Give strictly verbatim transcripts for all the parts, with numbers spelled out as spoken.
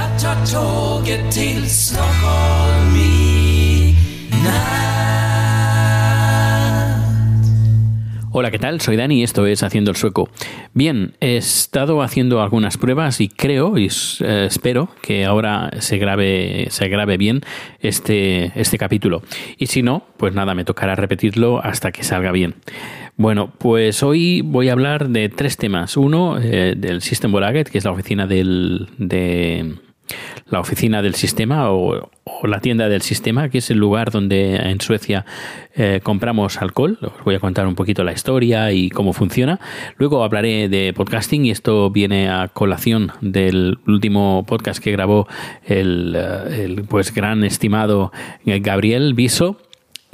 Jag tar tåget till Stockholm i natt. Hola, ¿qué tal? Soy Dani y esto es Haciendo el Sueco. Bien, he estado haciendo algunas pruebas y creo y eh, espero que ahora se grabe, se grabe bien este, este capítulo. Y si no, pues nada, me tocará repetirlo hasta que salga bien. Bueno, pues hoy voy a hablar de tres temas. Uno, eh, del Systembolaget, que es la oficina del... de la oficina del sistema o, o la tienda del sistema, que es el lugar donde en Suecia eh, compramos alcohol. Os voy a contar un poquito la historia y cómo funciona. Luego hablaré de podcasting y esto viene a colación del último podcast que grabó el, el pues gran estimado Gabriel Viso.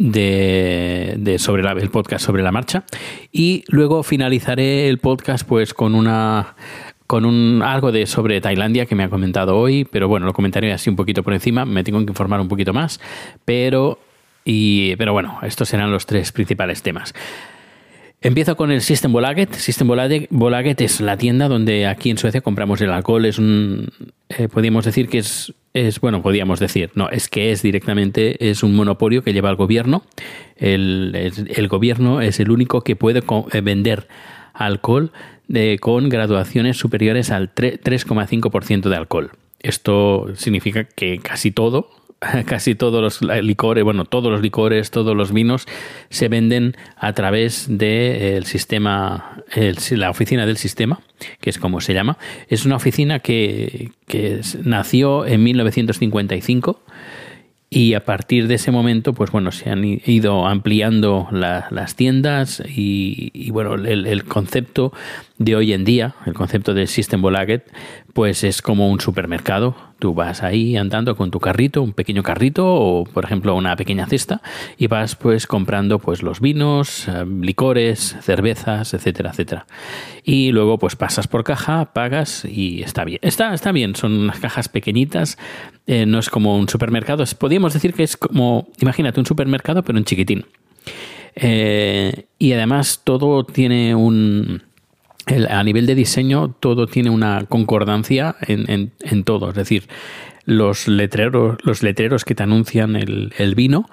De, de sobre la, el podcast sobre la marcha, y luego finalizaré el podcast pues con una con un algo de sobre Tailandia que me ha comentado hoy, pero bueno, lo comentaré así un poquito por encima, me tengo que informar un poquito más, pero y pero bueno, estos serán los tres principales temas. Empiezo con el Systembolaget. Systembolaget es la tienda donde aquí en Suecia compramos el alcohol. Es un, eh, podríamos decir que es, es, bueno, podríamos decir, no, es que es directamente, es un monopolio que lleva el gobierno. El, el, el gobierno es el único que puede vender alcohol de, con graduaciones superiores al tres coma cinco por ciento de alcohol. Esto significa que casi todo, casi todos los licores, bueno, todos los licores, todos los vinos se venden a través del sistema, el, la oficina del sistema, que es como se llama. Es una oficina que, que nació en mil novecientos cincuenta y cinco y a partir de ese momento, pues bueno, se han ido ampliando la, las tiendas y, y bueno, el, el concepto de hoy en día, el concepto del Systembolaget, pues es como un supermercado. Tú vas ahí andando con tu carrito, un pequeño carrito o, por ejemplo, una pequeña cesta y vas pues comprando pues los vinos, eh, licores, cervezas, etcétera, etcétera. Y luego pues pasas por caja, pagas y está bien. Está, está bien, son unas cajas pequeñitas, eh, no es como un supermercado. Podríamos decir que es como, imagínate, un supermercado pero en chiquitín. Eh, y además todo tiene un... El, a nivel de diseño, todo tiene una concordancia en, en, en todo. Es decir, los letreros, los letreros que te anuncian el, el vino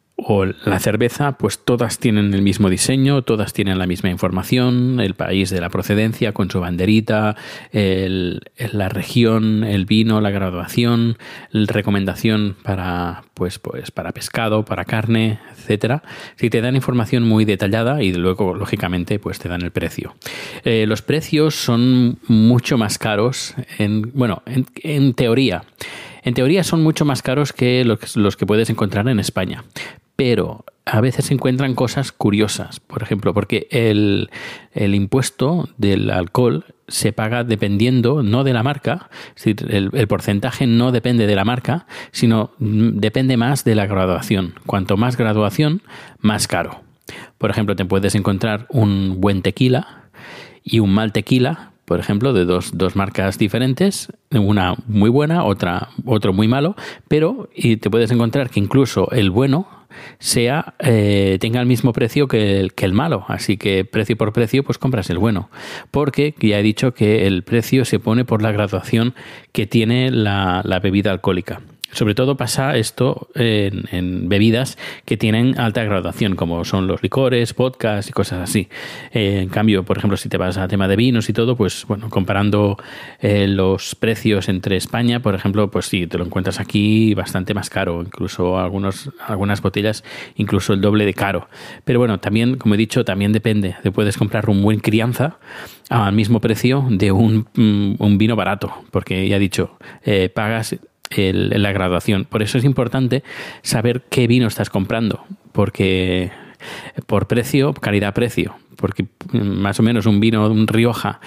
o la cerveza, pues todas tienen el mismo diseño, todas tienen la misma información, el país de la procedencia con su banderita, el, la región, el vino, la graduación, la recomendación para, pues, pues, para pescado, para carne, etcétera. Sí, te dan información muy detallada y luego, lógicamente, pues te dan el precio. Eh, los precios son mucho más caros, en, bueno, en, en teoría. En teoría son mucho más caros que los, los que puedes encontrar en España. Pero a veces se encuentran cosas curiosas. Por ejemplo, porque el, el impuesto del alcohol se paga dependiendo, no de la marca, es decir, el, el porcentaje no depende de la marca, sino depende más de la graduación. Cuanto más graduación, más caro. Por ejemplo, te puedes encontrar un buen tequila y un mal tequila, por ejemplo, de dos, dos marcas diferentes, una muy buena, otra otro muy malo, pero y te puedes encontrar que incluso el bueno sea eh, tenga el mismo precio que el, que el malo, así que precio por precio pues compras el bueno, porque ya he dicho que el precio se pone por la graduación que tiene la, la bebida alcohólica. Sobre todo pasa esto en, en bebidas que tienen alta graduación, como son los licores, vodkas y cosas así. Eh, en cambio, por ejemplo, si te vas a tema de vinos y todo, pues bueno, comparando eh, los precios entre España, por ejemplo, pues sí, te lo encuentras aquí bastante más caro, incluso algunos, algunas botellas, incluso el doble de caro. Pero bueno, también, como he dicho, también depende. Te puedes comprar un buen crianza al mismo precio de un, un vino barato, porque ya he dicho, eh, pagas El, la graduación. Por eso es importante saber qué vino estás comprando, porque por precio, calidad-precio, porque más o menos un vino, un Rioja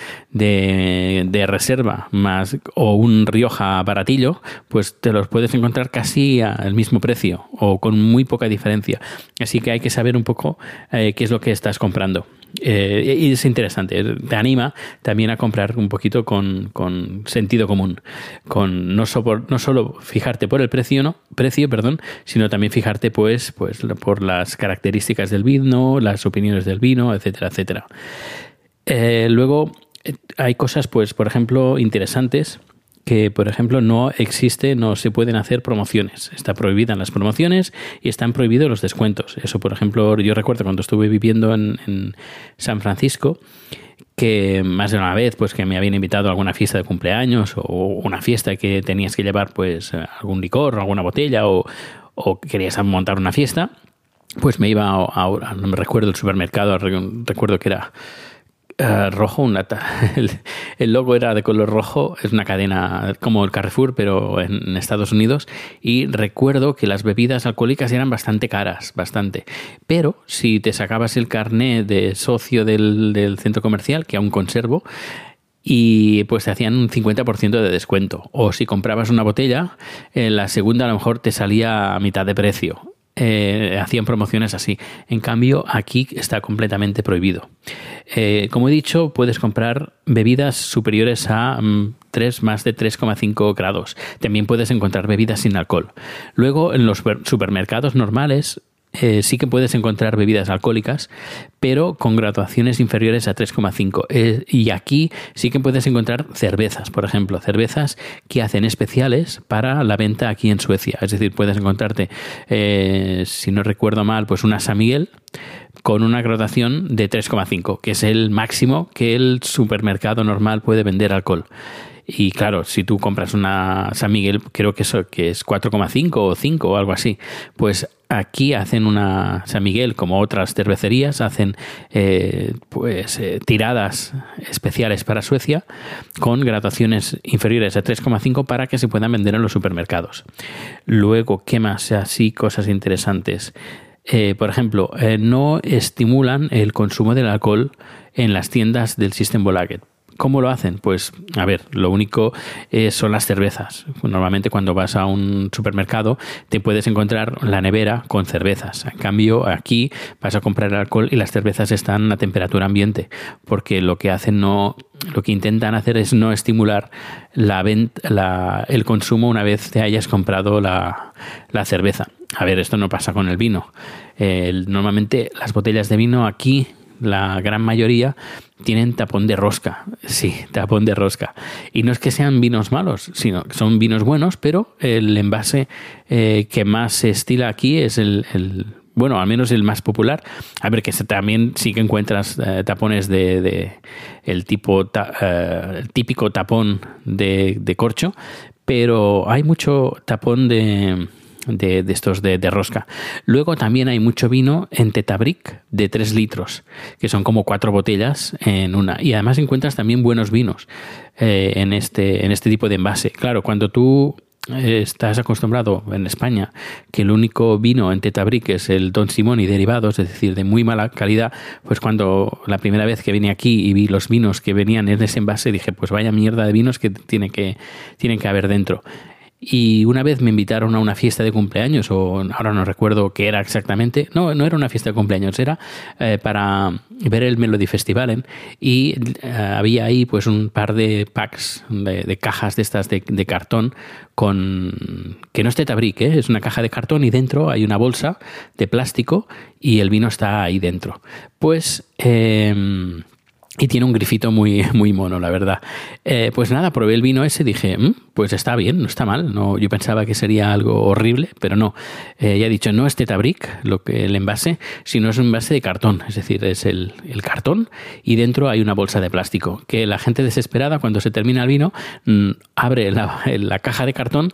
de, de reserva más o un Rioja baratillo, pues te los puedes encontrar casi al mismo precio o con muy poca diferencia. Así que hay que saber un poco eh, qué es lo que estás comprando. Eh, y es interesante, te anima también a comprar un poquito con, con sentido común, con no, so por, no solo fijarte por el precio, no, precio, perdón, sino también fijarte pues, pues por las características del vino, las opiniones del vino, etcétera, etcétera. Eh, luego hay cosas, pues, por ejemplo, interesantes que, por ejemplo, no existe, no se pueden hacer promociones. Está prohibidas las promociones y están prohibidos los descuentos. Eso, por ejemplo, yo recuerdo cuando estuve viviendo en, en San Francisco, que más de una vez pues que me habían invitado a alguna fiesta de cumpleaños o una fiesta que tenías que llevar pues algún licor o alguna botella o, o querías montar una fiesta, pues me iba a, a, no me recuerdo el supermercado, recuerdo que era Uh, rojo, una el, el logo era de color rojo, es una cadena como el Carrefour, pero en, en Estados Unidos, y recuerdo que las bebidas alcohólicas eran bastante caras, bastante. Pero si te sacabas el carné de socio del, del centro comercial, que aún conservo, y pues te hacían un cincuenta por ciento de descuento. O si comprabas una botella, en la segunda a lo mejor te salía a mitad de precio. Eh, hacían promociones así. En cambio, aquí está completamente prohibido. Eh, como he dicho, puedes comprar bebidas superiores a mm, tres, más de tres coma cinco grados. También puedes encontrar bebidas sin alcohol. Luego, en los supermercados normales, Eh, sí que puedes encontrar bebidas alcohólicas, pero con graduaciones inferiores a tres coma cinco. Eh, y aquí sí que puedes encontrar cervezas, por ejemplo, cervezas que hacen especiales para la venta aquí en Suecia. Es decir, puedes encontrarte, eh, si no recuerdo mal, pues una San Miguel con una graduación de tres coma cinco, que es el máximo que el supermercado normal puede vender alcohol. Y claro, si tú compras una San Miguel, creo que eso que es cuatro coma cinco o cinco o algo así, pues aquí hacen una San Miguel, como otras cervecerías, hacen eh, pues eh, tiradas especiales para Suecia con graduaciones inferiores a tres coma cinco para que se puedan vender en los supermercados. Luego, ¿qué más? Así, cosas interesantes. Eh, por ejemplo, eh, no estimulan el consumo del alcohol en las tiendas del Systembolaget. ¿Cómo lo hacen? Pues, a ver, lo único eh, son las cervezas. Normalmente cuando vas a un supermercado te puedes encontrar la nevera con cervezas. En cambio, aquí vas a comprar alcohol y las cervezas están a temperatura ambiente, porque lo que hacen no, lo que intentan hacer es no estimular la venta, la, el consumo una vez te hayas comprado la, la cerveza. A ver, esto no pasa con el vino. Eh, normalmente las botellas de vino aquí, la gran mayoría, tienen tapón de rosca. Sí, tapón de rosca. Y no es que sean vinos malos, sino que son vinos buenos, pero el envase eh, que más se estila aquí es el, el, bueno, al menos el más popular. A ver, que también sí que encuentras eh, tapones de, de el tipo ta, eh, típico tapón de, de corcho, pero hay mucho tapón de... De, de estos de, de rosca. Luego también hay mucho vino en Tetabric de tres litros, que son como cuatro botellas en una. Y además encuentras también buenos vinos eh, en, este, en este tipo de envase. Claro, cuando tú eh, estás acostumbrado en España que el único vino en Tetabric es el Don Simón y derivados, es decir, de muy mala calidad, pues cuando la primera vez que vine aquí y vi los vinos que venían en ese envase, dije, pues vaya mierda de vinos que tiene que, tienen que haber dentro. Y una vez me invitaron a una fiesta de cumpleaños, o ahora no recuerdo qué era exactamente. No, no era una fiesta de cumpleaños, era eh, para ver el Melody Festivalen, y eh, había ahí pues un par de packs, de, de cajas de estas de, de cartón, con que no es Tetabric, ¿eh? Es una caja de cartón y dentro hay una bolsa de plástico y el vino está ahí dentro. Pues... Eh, Y tiene un grifito muy, muy mono, la verdad. Eh, pues nada, probé el vino ese y dije, mmm, pues está bien, no está mal. No, yo pensaba que sería algo horrible, pero no. Eh, ya he dicho, no es Tetabric lo que, el envase, sino es un envase de cartón. Es decir, es el, el cartón y dentro hay una bolsa de plástico. Que la gente desesperada, cuando se termina el vino, mmm, abre la, la caja de cartón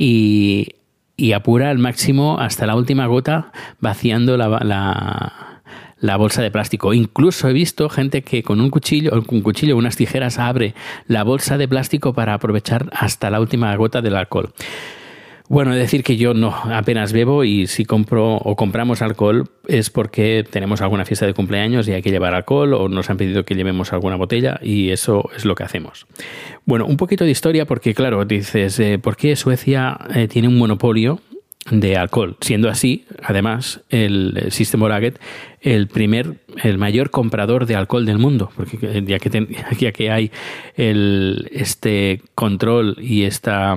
y, y apura al máximo hasta la última gota, vaciando la... la la bolsa de plástico. Incluso he visto gente que con un cuchillo, con un cuchillo o unas tijeras abre la bolsa de plástico para aprovechar hasta la última gota del alcohol. Bueno, es decir que yo no apenas bebo, y si compro o compramos alcohol es porque tenemos alguna fiesta de cumpleaños y hay que llevar alcohol, o nos han pedido que llevemos alguna botella, y eso es lo que hacemos. Bueno, un poquito de historia, porque claro, dices, eh, ¿por qué Suecia eh, tiene un monopolio de alcohol? Siendo así, además, el Systembolaget, el primer, el mayor comprador de alcohol del mundo, porque ya que, ten, ya que hay el, este control y esta,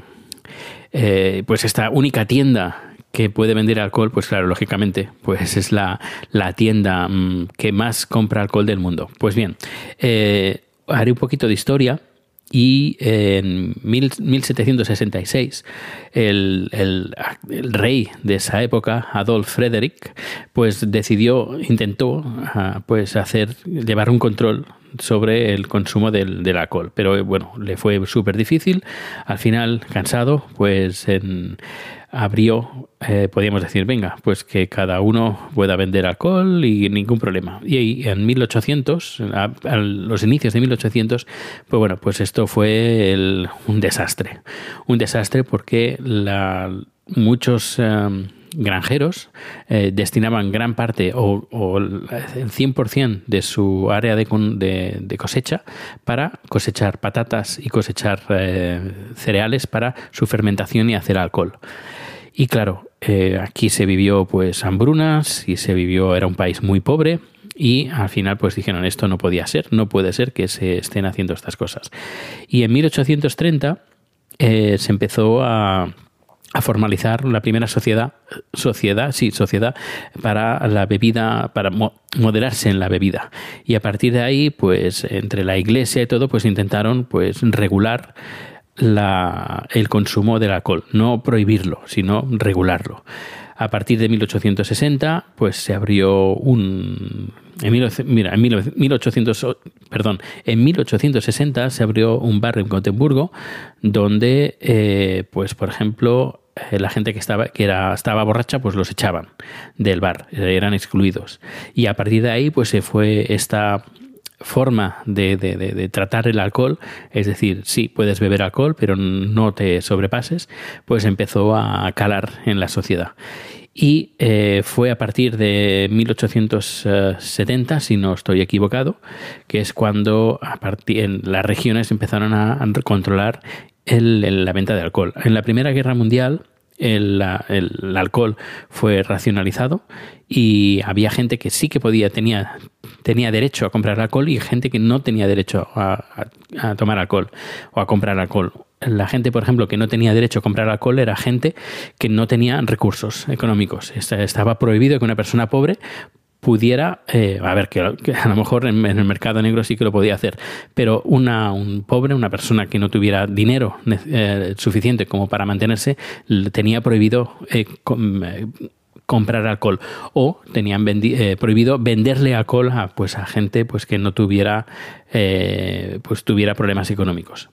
eh, pues esta única tienda que puede vender alcohol, pues claro, lógicamente, pues es la, la tienda mmm, que más compra alcohol del mundo. Pues bien, eh, haré un poquito de historia. y en mil setecientos sesenta y seis el, el, el rey de esa época, Adolf Frederick, pues decidió, intentó pues hacer, llevar un control sobre el consumo del, del alcohol, pero bueno, le fue súper difícil. Al final, cansado, pues en, abrió, eh, podríamos decir, venga, pues que cada uno pueda vender alcohol y ningún problema. Y en mil ochocientos, a, a los inicios de mil ochocientos, pues bueno, pues esto fue el, un desastre. Un desastre porque la, muchos eh, granjeros eh, destinaban gran parte o, o el cien por ciento de su área de, de, de cosecha para cosechar patatas y cosechar eh, cereales para su fermentación y hacer alcohol. Y claro, eh, aquí se vivió pues hambrunas y se vivió, era un país muy pobre y al final pues dijeron esto no podía ser, no puede ser que se estén haciendo estas cosas. Y en mil ochocientos treinta eh, se empezó a a formalizar la primera sociedad, sociedad, sí, sociedad para la bebida, para mo- moderarse en la bebida. Y a partir de ahí, pues, entre la iglesia y todo, pues intentaron, pues, regular la, el consumo del alcohol. No prohibirlo, sino regularlo. A partir de mil ochocientos sesenta, pues, se abrió un... En, mil, mira, en mil ochocientos, perdón, en mil ochocientos sesenta se abrió un bar en Gotemburgo donde, eh, pues, por ejemplo, la gente que estaba que era estaba borracha pues los echaban del bar, eran excluidos, y a partir de ahí pues se fue esta forma de, de, de, de tratar el alcohol, es decir, sí puedes beber alcohol pero no te sobrepases, pues empezó a calar en la sociedad. Y eh, fue a partir de mil ochocientos setenta, si no estoy equivocado, que es cuando a partir, en las regiones empezaron a, a controlar el, el, la venta de alcohol. En la Primera Guerra Mundial el, el, el alcohol fue racionalizado y había gente que sí que podía, tenía, tenía derecho a comprar alcohol y gente que no tenía derecho a, a, a tomar alcohol o a comprar alcohol. La gente, por ejemplo, que no tenía derecho a comprar alcohol era gente que no tenía recursos económicos. Estaba prohibido que una persona pobre pudiera, eh, a ver, que, que a lo mejor en, en el mercado negro sí que lo podía hacer, pero una, un pobre, una persona que no tuviera dinero eh, suficiente como para mantenerse, tenía prohibido eh, com, eh, comprar alcohol, o tenían vendi- eh, prohibido venderle alcohol a, pues, a gente pues, que no tuviera, eh, pues, tuviera problemas económicos.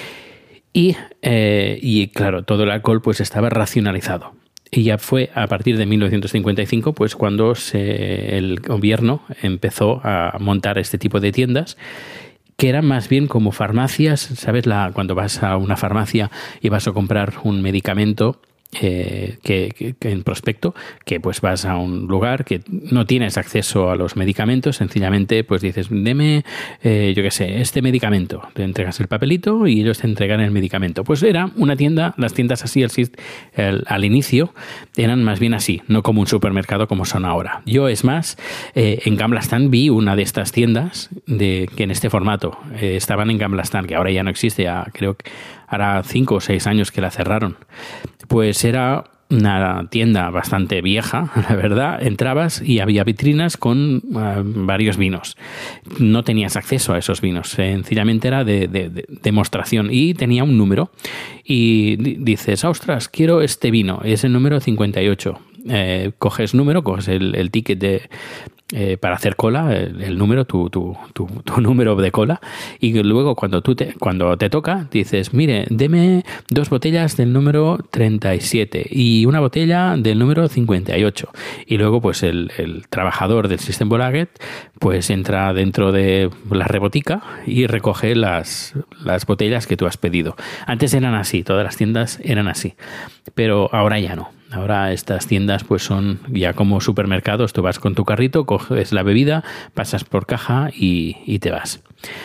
Y, eh, y claro, todo el alcohol pues estaba racionalizado. Y ya fue a partir de mil novecientos cincuenta y cinco pues cuando se, el gobierno empezó a montar este tipo de tiendas que eran más bien como farmacias, ¿sabes? La, cuando vas a una farmacia y vas a comprar un medicamento Eh, que, que, que en prospecto, que pues vas a un lugar que no tienes acceso a los medicamentos, sencillamente pues dices, deme, eh, yo qué sé, este medicamento, te entregas el papelito y ellos te entregan el medicamento. Pues era una tienda, las tiendas así el, el, al inicio eran más bien así, no como un supermercado como son ahora. Yo es más, eh, en Gamlastan vi una de estas tiendas de que en este formato eh, estaban en Gamlastan, que ahora ya no existe, ya creo que hará cinco o seis años que la cerraron. Pues era una tienda bastante vieja, la verdad. Entrabas y había vitrinas con uh, varios vinos. No tenías acceso a esos vinos. Sencillamente era de, de, de demostración y tenía un número. Y dices, ostras, quiero este vino. Es el número cincuenta y ocho. Eh, coges número, coges el, el ticket de... Eh, para hacer cola, el, el número, tu, tu, tu, tu número de cola, y luego cuando tú te, cuando te toca, dices, mire, deme dos botellas del número treinta y siete y una botella del número cincuenta y ocho. Y luego, pues el, el trabajador del Systembolaget pues entra dentro de la rebotica y recoge las, las botellas que tú has pedido. Antes eran así, todas las tiendas eran así, pero ahora ya no. Ahora estas tiendas pues son ya como supermercados. Tú vas con tu carrito, coges la bebida, pasas por caja y, y te vas.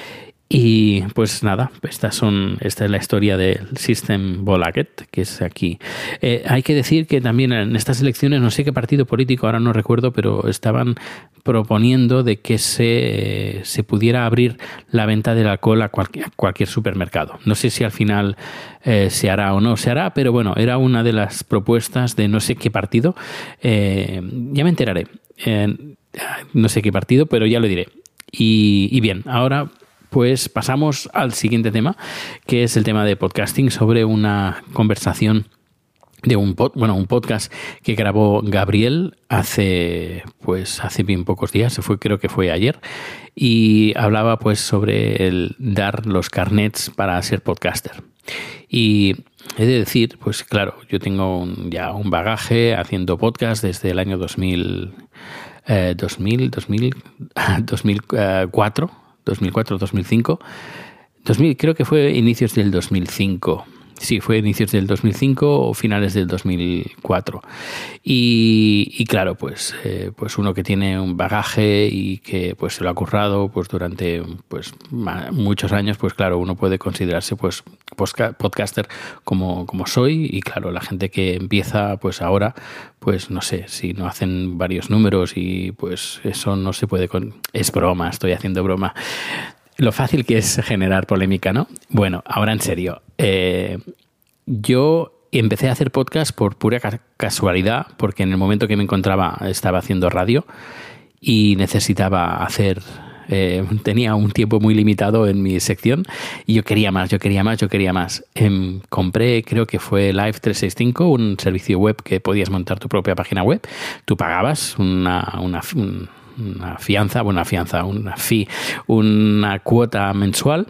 Y pues nada, estas son, esta es la historia del Systembolaget, que es aquí. Eh, hay que decir que también en estas elecciones, no sé qué partido político, ahora no recuerdo, pero estaban proponiendo de que se, se pudiera abrir la venta del alcohol a cualquier, a cualquier supermercado. No sé si al final eh, se hará o no se hará, pero bueno, era una de las propuestas de no sé qué partido. Eh, ya me enteraré. Eh, no sé qué partido, pero ya lo diré. Y, y bien, ahora... pues pasamos al siguiente tema, que es el tema de podcasting, sobre una conversación de un pod, bueno, un podcast que grabó Gabriel hace pues hace bien pocos días, se fue, creo que fue ayer, y hablaba pues sobre el dar los carnets para ser podcaster. Y he de decir, pues claro, yo tengo un, ya un bagaje haciendo podcast desde el año dos mil, eh, dos mil, dos mil, dos mil cuatro, dos mil cuatro, dos mil cinco, dos mil, creo que fue inicios del dos mil cinco. Sí, fue inicios del dos mil cinco o finales del dos mil cuatro. Y, y claro, pues, eh, pues uno que tiene un bagaje y que pues se lo ha currado pues durante pues muchos años, pues claro, uno puede considerarse pues podcaster como, como soy. Y claro, la gente que empieza pues ahora, pues no sé, si no hacen varios números y pues eso no se puede... Con... Es broma, estoy haciendo broma. Lo fácil que es generar polémica, ¿no? Bueno, ahora en serio. Eh, yo empecé a hacer podcast por pura ca- casualidad, porque en el momento que me encontraba estaba haciendo radio y necesitaba hacer... Eh, tenía un tiempo muy limitado en mi sección y yo quería más, yo quería más, yo quería más. Eh, compré, creo que fue Live trescientos sesenta y cinco, un servicio web que podías montar tu propia página web. Tú pagabas una... una un, una fianza, bueno, una fianza, una fee, una cuota mensual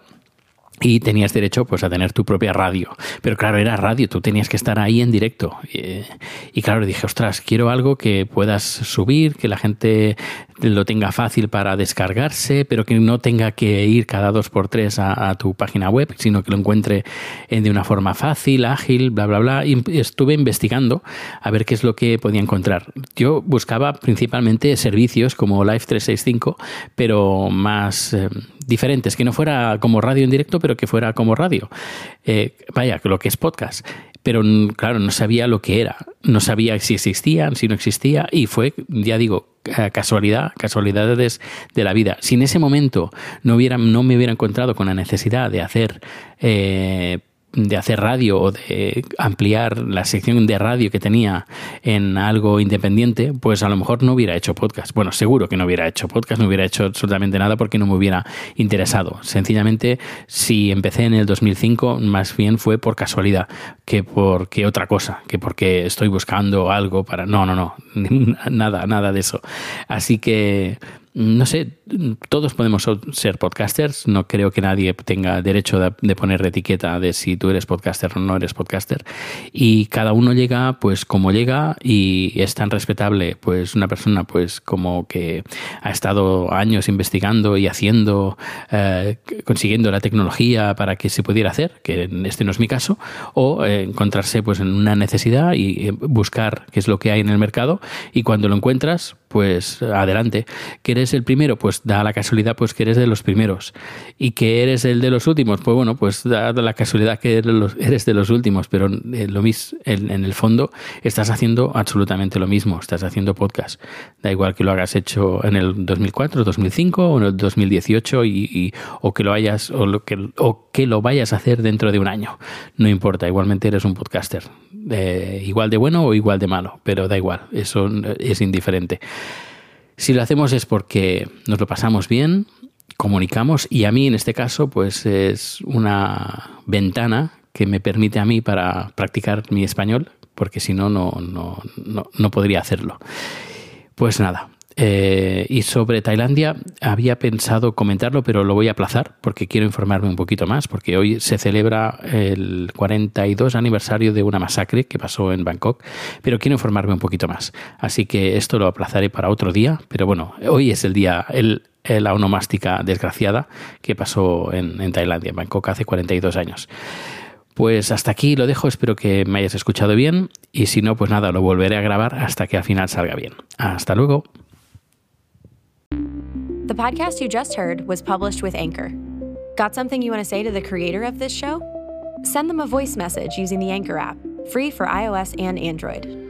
y tenías derecho pues a tener tu propia radio. Pero claro, era radio, tú tenías que estar ahí en directo. Y, y claro, dije, ostras, quiero algo que puedas subir, que la gente lo tenga fácil para descargarse, pero que no tenga que ir cada dos por tres a, a tu página web, sino que lo encuentre de una forma fácil, ágil, bla, bla, bla. Y estuve investigando a ver qué es lo que podía encontrar. Yo buscaba principalmente servicios como Live trescientos sesenta y cinco, pero más eh, diferentes, que no fuera como radio en directo, pero que fuera como radio. Eh, vaya, lo que es podcast. Pero claro, no sabía lo que era. No sabía si existían, si no existía. Y fue, ya digo, casualidad, casualidades de la vida. Si en ese momento no, hubiera, no me hubiera encontrado con la necesidad de hacer... Eh, de hacer radio o de ampliar la sección de radio que tenía en algo independiente, pues a lo mejor no hubiera hecho podcast. Bueno, seguro que no hubiera hecho podcast, no hubiera hecho absolutamente nada porque no me hubiera interesado. Sencillamente, si empecé en el dos mil cinco, más bien fue por casualidad que porque otra cosa, que porque estoy buscando algo para... No, no, no, nada, nada de eso. Así que... No sé, todos podemos ser podcasters. No creo que nadie tenga derecho de, de poner etiqueta de si tú eres podcaster o no eres podcaster. Y cada uno llega pues como llega y es tan respetable pues una persona pues como que ha estado años investigando y haciendo, eh, consiguiendo la tecnología para que se pudiera hacer, que este no es mi caso, o eh, encontrarse pues en una necesidad y eh, buscar qué es lo que hay en el mercado y cuando lo encuentras pues adelante. ¿Que eres el primero? Pues da la casualidad pues que eres de los primeros. ¿Y que eres el de los últimos? Pues bueno, pues da la casualidad que eres, los, eres de los últimos, pero eh, lo mis, en, en el fondo estás haciendo absolutamente lo mismo, estás haciendo podcast. Da igual que lo hagas hecho en el dos mil cuatro, dos mil cinco o en el dos mil dieciocho y, y, o que lo hayas o, lo que, o que lo vayas a hacer dentro de un año. No importa, igualmente eres un podcaster. Eh, igual de bueno o igual de malo, pero da igual, eso es indiferente. Si lo hacemos es porque nos lo pasamos bien, comunicamos y a mí en este caso pues es una ventana que me permite a mí para practicar mi español, porque si no, no, no, no, no podría hacerlo. Pues nada. Eh, y sobre Tailandia había pensado comentarlo, pero lo voy a aplazar porque quiero informarme un poquito más, porque hoy se celebra el cuarenta y dos aniversario de una masacre que pasó en Bangkok, pero quiero informarme un poquito más. Así que esto lo aplazaré para otro día, pero bueno, hoy es el día, el, la onomástica desgraciada que pasó en, en Tailandia, en Bangkok, hace cuarenta y dos años. Pues hasta aquí lo dejo, espero que me hayas escuchado bien y si no, pues nada, lo volveré a grabar hasta que al final salga bien. Hasta luego. The podcast you just heard was published with Anchor. Got something you want to say to the creator of this show? Send them a voice message using the Anchor app, free for iOS and Android.